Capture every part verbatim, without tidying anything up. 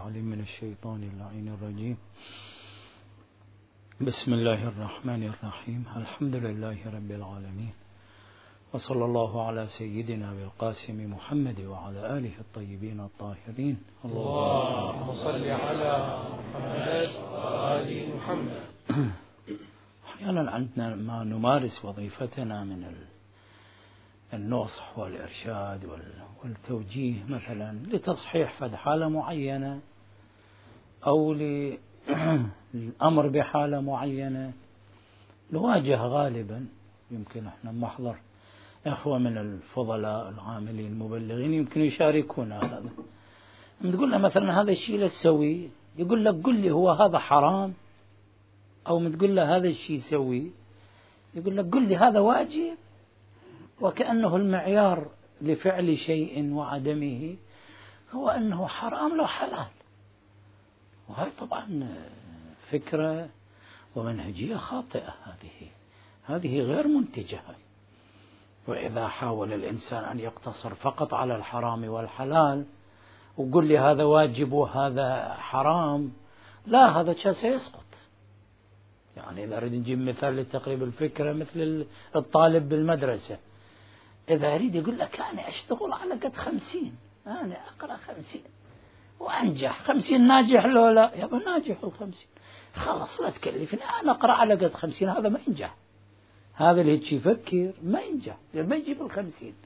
العليم من الشيطان اللعين الرجيم. بسم الله الرحمن الرحيم. الحمد لله رب العالمين، وصلى الله على سيدنا بالقاسم محمد وعلى آله الطيبين الطاهرين. اللهم صل على محمد وآل محمد. أحيانا عندنا ما نمارس وظيفتنا من النصح والإرشاد والتوجيه، مثلا لتصحيح فد حالة معينة أو للأمر بحالة معينة، نواجه غالبا. يمكن احنا محضر إخوة من الفضلاء العاملين المبلغين يمكن يشاركونا هذا. تقول له مثلا هذا الشيء لا تسويه، يقول لك قل لي هو هذا حرام، أو تقول له هذا الشيء سوي، يقول لك قل لي هذا واجب، وكأنه المعيار لفعل شيء وعدمه هو أنه حرام لو حلال. وهي طبعا فكرة ومنهجية خاطئة، هذه هذه غير منتجة. وإذا حاول الإنسان أن يقتصر فقط على الحرام والحلال وقل لي هذا واجب وهذا حرام، لا، هذا شيء سيسقط. يعني إذا أريد نجيب مثال لتقريب الفكرة، مثل الطالب بالمدرسة إذا أريد يقول لك أنا أشتغل على قد خمسين، أنا أقرأ خمسين وأنجح، خمسين ناجح لو لا يبقى ناجح الخمسين، خلاص لا تكلفني، أنا أقرأ على قد خمسين. هذا ما ينجح، هذا اللي يفكر ما ينجح، ما يجيب الخمسين.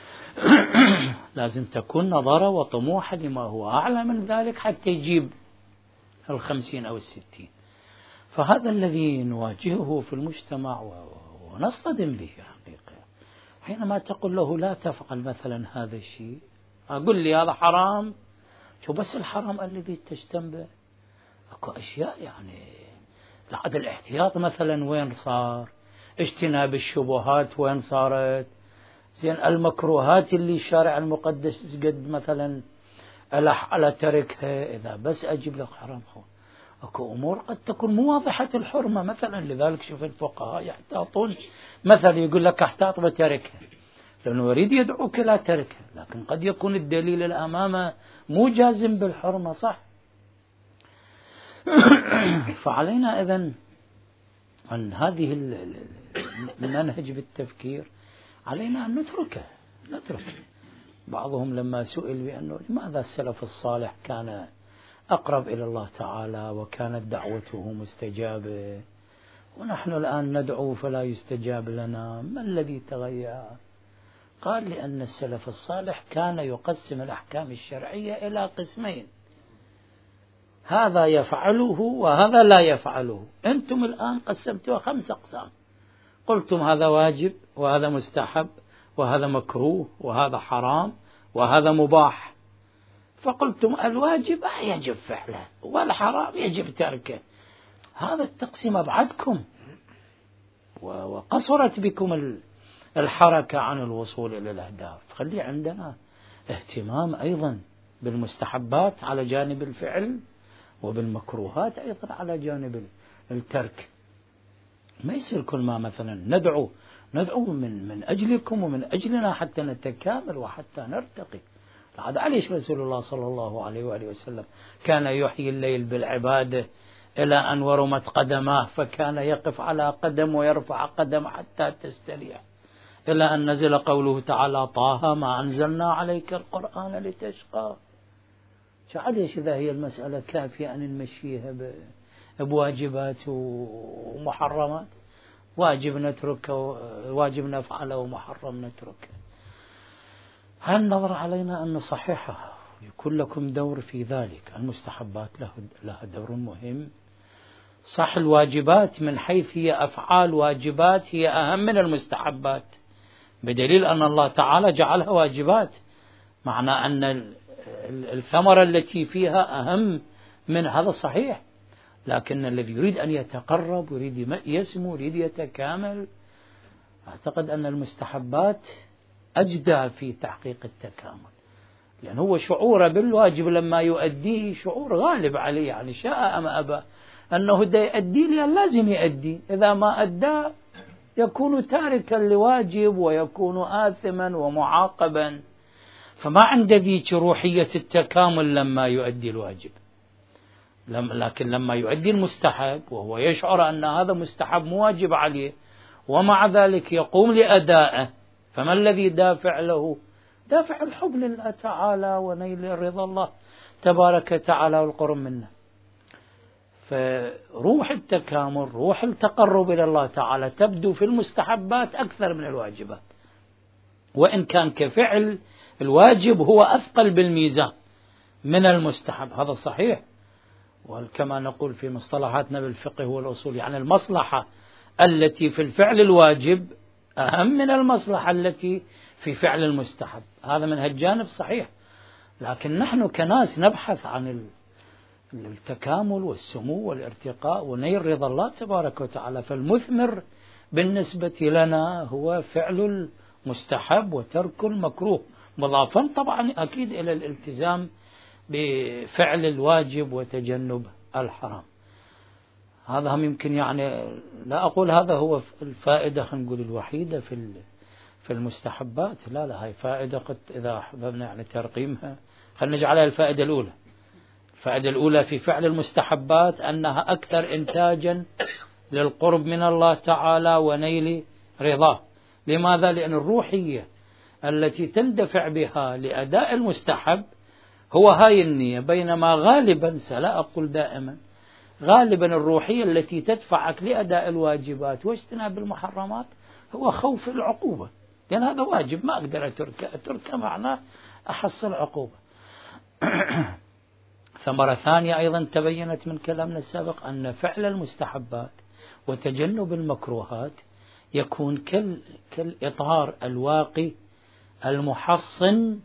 لازم تكون نظرة وطموح لما هو أعلى من ذلك حتى يجيب الخمسين أو الستين. فهذا الذي نواجهه في المجتمع ونصطدم به حقيقة. حينما تقول له لا تفعل مثلا هذا الشيء، أقول لي هذا حرام، شو بس الحرام الذي تجتنبه؟ أكو أشياء يعني لعد الاحتياط مثلا وين صار؟ اجتناب الشبهات وين صارت؟ زين المكروهات اللي الشارع المقدس قد مثلا ألح على تركها، إذا بس أجيب لك حرام خو. أكو أمور قد تكون مو واضحة الحرمة مثلا، لذلك شوف الفقهاء يحتاطون، مثلا يقول لك احتاط بتركها لأنه يريد يدعوك لا تركها، لكن قد يكون الدليل الأمامه مو جازم بالحرمة، صح؟ فعلينا إذن أن هذه المنهج بالتفكير علينا أن نتركه نتركه بعضهم لما سئل بأنه لماذا السلف الصالح كان أقرب إلى الله تعالى وكانت دعوته مستجابة، ونحن الآن ندعو فلا يستجاب لنا، ما الذي تغير؟ قال لأن السلف الصالح كان يقسم الأحكام الشرعية إلى قسمين، هذا يفعله وهذا لا يفعله. أنتم الآن قسمتوها خمس أقسام، قلتم هذا واجب وهذا مستحب وهذا مكروه وهذا حرام وهذا مباح، فقلتم الواجب يجب فعله والحرام يجب تركه. هذا التقسيم أبعدكم وقصرت بكم الحركة عن الوصول إلى الأهداف. خلي عندنا اهتمام أيضا بالمستحبات على جانب الفعل، وبالمكروهات أيضا على جانب الترك. ما يصير كل ما مثلا ندعو ندعو من من أجلكم ومن أجلنا حتى نتكامل وحتى نرتقي. هذا عليش رسول الله صلى الله عليه وآله وسلم كان يحيي الليل بالعبادة إلى أن ورمت قدماه، فكان يقف على قدم ويرفع قدم حتى تستريح، إلى أن نزل قوله تعالى طه ما أنزلنا عليك القرآن لتشقى. عليش إذا هي المسألة كافية أن نمشيها بواجبات ومحرمات، واجب نتركه واجب نفعله ومحرم نتركه. هالنظر علينا أن نصححها، يكون لكم دور في ذلك. المستحبات له لها دور مهم، صح الواجبات من حيث هي أفعال واجبات هي أهم من المستحبات، بدليل أن الله تعالى جعلها واجبات، معنى أن الثمرة التي فيها أهم من هذا صحيح. لكن الذي يريد أن يتقرب ويريد يسمو ويريد يتكامل، أعتقد أن المستحبات أجدى في تحقيق التكامل، لأن هو شعوره بالواجب لما يؤديه شعور غالب عليه، يعني شاء أم أبى أنه دا يؤدي لي لازم يؤدي، إذا ما أدى يكون تاركا لواجب ويكون آثما ومعاقبا. فما عند ذيك روحية التكامل لما يؤدي الواجب، لكن لما يؤدي المستحب وهو يشعر أن هذا مستحب مو واجب عليه ومع ذلك يقوم لأدائه، فما الذي دافع له؟ دافع الحب لله تعالى ونيل رضا الله تبارك وتعالى والقرب منه. فروح التكامل، روح التقرب إلى الله تعالى تبدو في المستحبات أكثر من الواجبات، وإن كان كفعل الواجب هو أثقل بالميزان من المستحب، هذا صحيح. وكما نقول في مصطلحاتنا بالفقه والأصول، يعني المصلحة التي في الفعل الواجب أهم من المصلحة التي في فعل المستحب، هذا من هالجانب صحيح. لكن نحن كناس نبحث عن التكامل والسمو والارتقاء ونيل رضا الله تبارك وتعالى، فالمثمر بالنسبة لنا هو فعل المستحب وترك المكروه، مضافا طبعا أكيد إلى الالتزام بفعل الواجب وتجنب الحرام. هذا هم يمكن يعني لا أقول هذا هو الفائدة خلينا نقول الوحيدة في في المستحبات، لا لا هاي فائدة قد إذا أحببنا يعني ترقيمها خلينا نجعلها الفائدة الأولى. الفائدة الأولى في فعل المستحبات أنها أكثر إنتاجا للقرب من الله تعالى ونيل رضاه. لماذا؟ لأن الروحية التي تندفع بها لأداء المستحب هو هاي النية، بينما غالبا سلا أقول دائما غالبا الروحية التي تدفعك لأداء الواجبات واجتناب المحرمات هو خوف العقوبة، لأن هذا واجب ما أقدر أتركه، أتركه معناه أحصل عقوبة. ثمرة ثانية أيضا تبينت من كلامنا السابق أن فعل المستحبات وتجنب المكروهات يكون كال كالإطار الواقي المحصن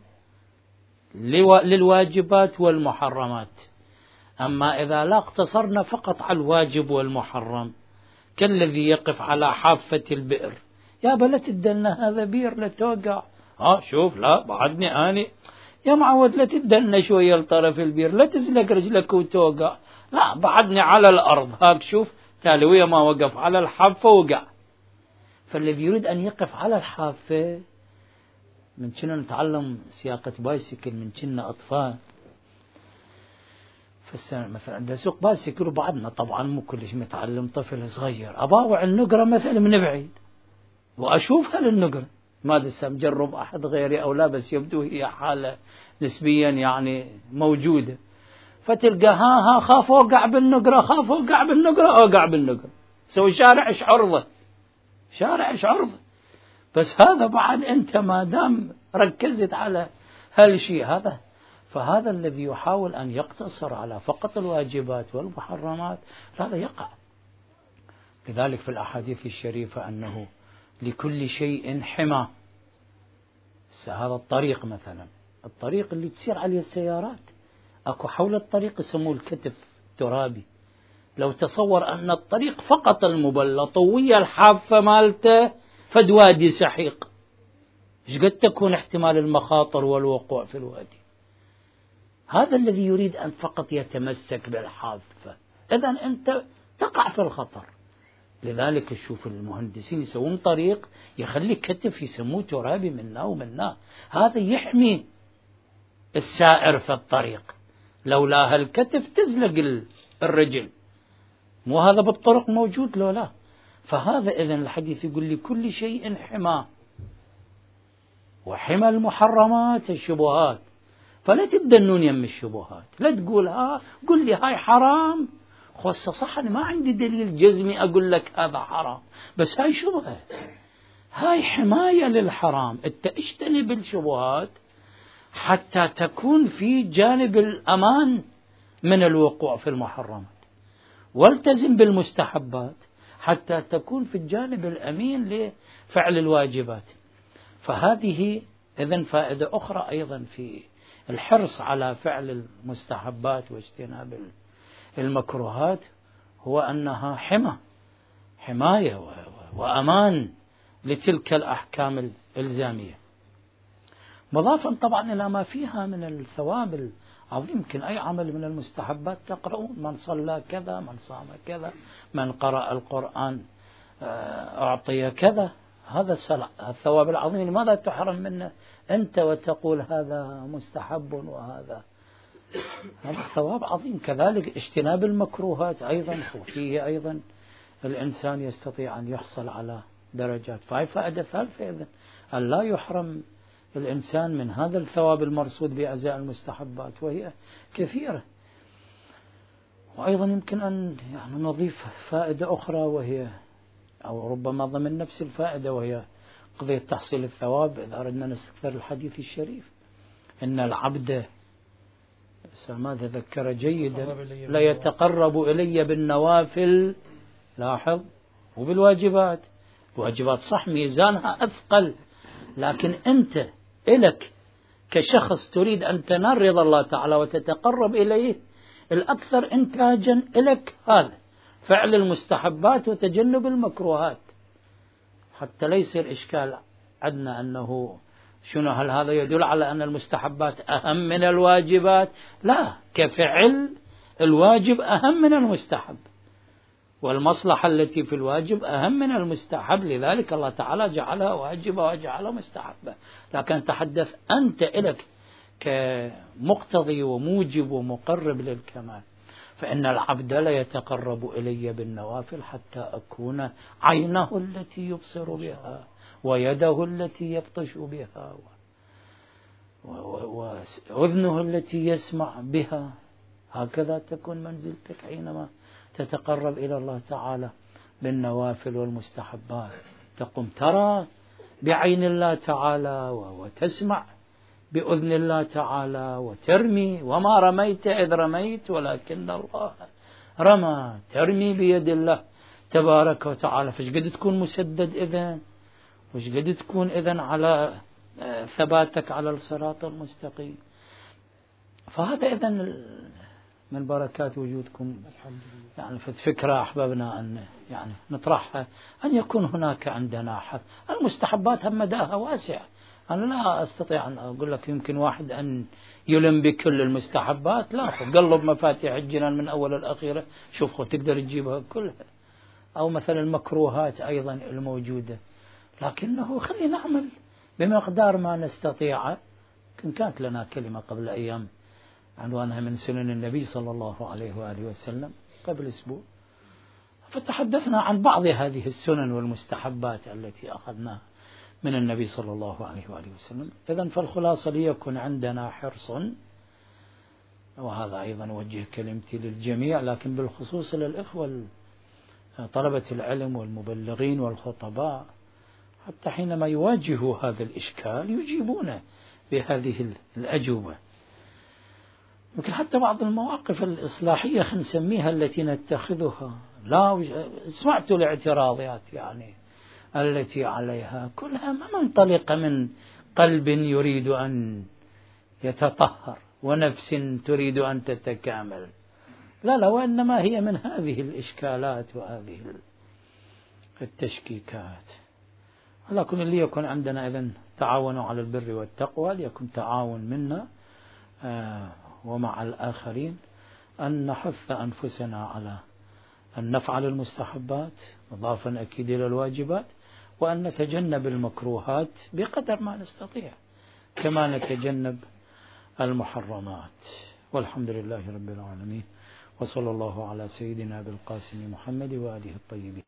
للواجبات والمحرمات. أما إذا لا اقتصرنا فقط على الواجب والمحرم كالذي يقف على حافة البئر، يا بلا تدلنا هذا بير لا توقع، ها شوف لا بعدني أنا يا معود لا تدلنا شوية لطرف البير لا تزلق رجلك وتوقع، لا بعدني على الأرض هاك شوف تالوية ما وقف على الحافة وقع. فالذي يريد أن يقف على الحافة، من كنا نتعلم سياقة بايسكل من كنا أطفال فالسنة مثلا عندها سوق بايسكل وبعدنا طبعا مو كلش متعلم طفل صغير، أباوع النقرة مثلا من بعيد وأشوفها للنقرة، ما لسه مجرب أحد غيري أو لا، بس يبدو هي حالة نسبيا يعني موجودة، فتلقى ها ها خاف أوقع بالنقرة خاف أوقع بالنقرة أوقع بالنقرة، سوي شارع إيش عرضه شارع إيش عرضه. بس هذا بعد أنت ما دام ركزت على هالشيء هذا، فهذا الذي يحاول أن يقتصر على فقط الواجبات والمحرمات هذا يقع. لذلك في الأحاديث الشريفة أنه لكل شيء حمى. هذا الطريق مثلا، الطريق اللي تسير عليه السيارات أكو حول الطريق يسموه الكتف الترابي، لو تصور أن الطريق فقط المبلط ويا الحافة مالته فدوادي سحيق، إيش قد تكون احتمال المخاطر والوقوع في الوادي؟ هذا الذي يريد أن فقط يتمسك بالحافة، إذن أنت تقع في الخطر. لذلك تشوف المهندسين يسوون طريق يخلي كتف يسموه ترابي منا ومنا، هذا يحمي السائر في الطريق، لولا هالكتف تزلق الرجل، مو هذا بالطرق موجود لو لا. فهذا إذن الحديث يقول لي كل شيء حمى، وحمى المحرمات الشبهات، فلا تدنون يم الشبهات، لا تقول ها قل لي هاي حرام، خاصة صح أنا ما عندي دليل جزمي أقول لك هذا حرام، بس هاي شبهة، هاي حماية للحرام، أنت اجتنب الشبهات حتى تكون في جانب الأمان من الوقوع في المحرمات، والتزم بالمستحبات حتى تكون في الجانب الأمين لفعل الواجبات. فهذه إذن فائدة أخرى أيضا في الحرص على فعل المستحبات واجتناب المكروهات، هو أنها حمى حماية وأمان لتلك الأحكام الإلزامية، مضافا طبعا إلى ما فيها من الثواب العظيم. يمكن أي عمل من المستحبات تقرؤون، من صلى كذا، من صام كذا، من قرأ القرآن أعطي كذا، هذا الثواب العظيم لماذا تحرم منه أنت وتقول هذا مستحب وهذا هذا ثواب عظيم. كذلك اجتناب المكروهات أيضا، وفيه أيضا الإنسان يستطيع أن يحصل على درجات. فهي فائدة ثالثة إذن، أن لا يحرم الإنسان من هذا الثواب المرصود بأزياء المستحبات، وهي كثيرة. وأيضا يمكن أن يعني نضيف فائدة أخرى، وهي أو ربما ضمن نفس الفائدة، وهي قضية تحصيل الثواب. إذا أردنا نستكثر الحديث الشريف، إن العبد ما تذكر جيدا لا يتقرب إلي بالنوافل، لاحظ، وبالواجبات. الواجبات صح ميزانها أثقل، لكن أنت إلك كشخص تريد أن تنال رضا الله تعالى وتتقرب إليه، الأكثر إنتاجا إلك هذا فعل المستحبات وتجنب المكروهات، حتى لا يصير إشكال عندنا أنه شنو، هل هذا يدل على أن المستحبات أهم من الواجبات؟ لا، كفعل الواجب أهم من المستحب، والمصلحة التي في الواجب أهم من المستحب، لذلك الله تعالى جعلها واجبة وجعلها مستحبة. لكن تحدث أنت إلك كمقتضي وموجب ومقرب للكمال، فإن العبد لا يتقرب إلي بالنوافل حتى أكون عينه التي يبصر بها، ويده التي يبطش بها، وأذنه التي يسمع بها. هكذا تكون منزلتك حينما تتقرب إلى الله تعالى بالنوافل والمستحبات. تقوم ترى بعين الله تعالى، وتسمع بأذن الله تعالى، وترمي، وما رميت إذ رميت ولكن الله رمى، ترمي بيد الله تبارك وتعالى. فايش قد تكون مسدد إذن، وش قد تكون إذن على ثباتك على الصراط المستقيم. فهذا إذن من بركات وجودكم. يعني فكرة أحببنا أن يعني نطرحها، أن يكون هناك عندنا حث. المستحبات هم مداها واسع، أنا لا أستطيع أن أقول لك يمكن واحد أن يلم بكل المستحبات، لا، قلب مفاتيح الجنان من أول الأخيرة، شوف تقدر تجيبها كلها. أو مثلا المكروهات أيضا الموجودة، لكنه خلينا نعمل بمقدار ما نستطيع. كانت لنا كلمة قبل أيام عنوانها من سنن النبي صلى الله عليه وآله وسلم قبل أسبوع، فتحدثنا عن بعض هذه السنن والمستحبات التي أخذناها من النبي صلى الله عليه وآله وسلم. إذن فالخلاصة ليكن عندنا حرص، وهذا أيضا وجه كلمتي للجميع، لكن بالخصوص للإخوة طلبة العلم والمبلغين والخطباء، حتى حينما يواجهوا هذا الإشكال يجيبونه بهذه الأجوبة. يمكن حتى بعض المواقف الإصلاحية خلينا نسميها التي نتخذها، لا سمعت الاعتراضات يعني التي عليها كلها ما منطلقة من قلب يريد أن يتطهر ونفس تريد أن تتكامل، لا لا، وإنما هي من هذه الإشكالات وهذه التشكيكات. ولكن اللي يكون عندنا إذن تعاونوا على البر والتقوى، ليكن تعاون منا آه ومع الآخرين، أن نحث أنفسنا على أن نفعل المستحبات إضافة أكيد إلى الواجبات، وأن نتجنب المكروهات بقدر ما نستطيع، كما نتجنب المحرمات. والحمد لله رب العالمين، وصلى الله على سيدنا بالقاسم محمد وآله الطيبين.